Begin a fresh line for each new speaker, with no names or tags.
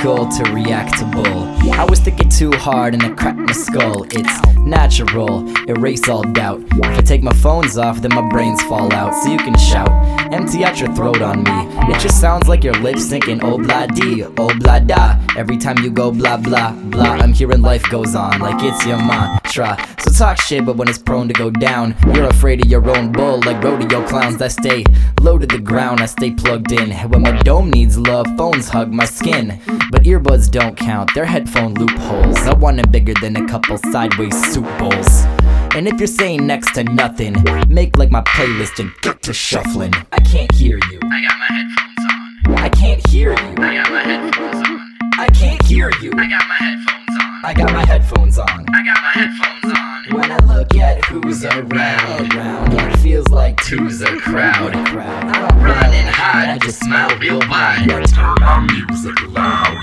typical to reactable. I was thinking too hard and I cracked my skull. It's natural, erase all doubt. If I take my phones off, then my brains fall out. So you can shout, empty out your throat on me. It just sounds like your lips syncing, oh blah dee, oh blah da. Every time you go blah blah blah, I'm hearing life goes on like it's your mantra. So talk shit, but when it's prone to go down, you're afraid of your own bull like rodeo clowns. I stay low to the ground, I stay plugged in. When my dome needs love, phones hug my skin. But earbuds don't count, they're headphone loopholes. I want them bigger than a couple sideways soup bowls. And if you're saying next to nothing, make like my playlist and get to shuffling. I can't hear you,
I got my headphones on.
I can't hear you,
I got my headphones on.
I can't hear you,
I got my headphones on.
I got my headphones on.
I got my headphones on.
When I look at who's around, it feels like
Two's a crowd.
I don't
Run and hide, I just smile real wide.
Turn my music loud.